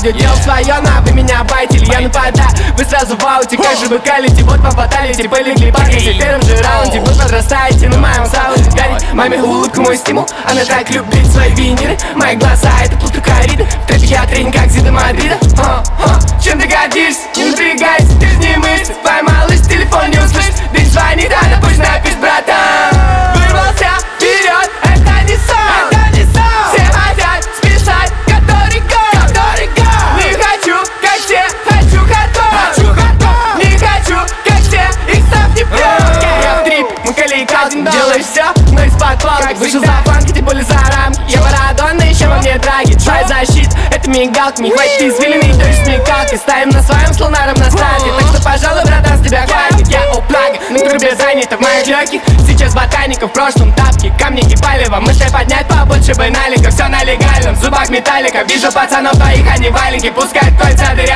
радио делал свое, но вы меня байтили. Я нападаю, вы сразу в ауте, как же вы калите. Вот по фаталити, полегли пакете. В первом же раунде вы подрастаете на моем саунде. Горит маме улыбка, мой стимул. Она так любит свои виниры. Мои глаза это плуту кориды. В трэпе я тренинг, как Зида Мадрида. Чем ты гордишься? Не напрягайся, ты ж не мысли. Твоя малыш телефон не услышит. Да не звонит, она пусть напишет, братан. Вырвался вперед, это не сон. Все хотят списать, который год. Не хочу, как все, хочу хардкор. Не хочу, как все, их став не пьет. Я в трип, мы колейкаутинг, делаешь все, но из-под полки. Вышел за фанки, тем более за рамки. Я Марадона, еще во мне драги. Твоя защита, это мигалка. Не хватит извилины, то есть смекалки. Ставим на своем слонаром на старте. Так что, пожалуй, братан, с тебя хватит. Я оплага, на трубе занята в моих легких. Сейчас ботаника, в прошлом тапки. Камни и палево, мышцы поднять побольше бы налика. Все на легальном, в зубах металлика. Вижу пацанов твоих, они валенки. Пускают кольца дыря.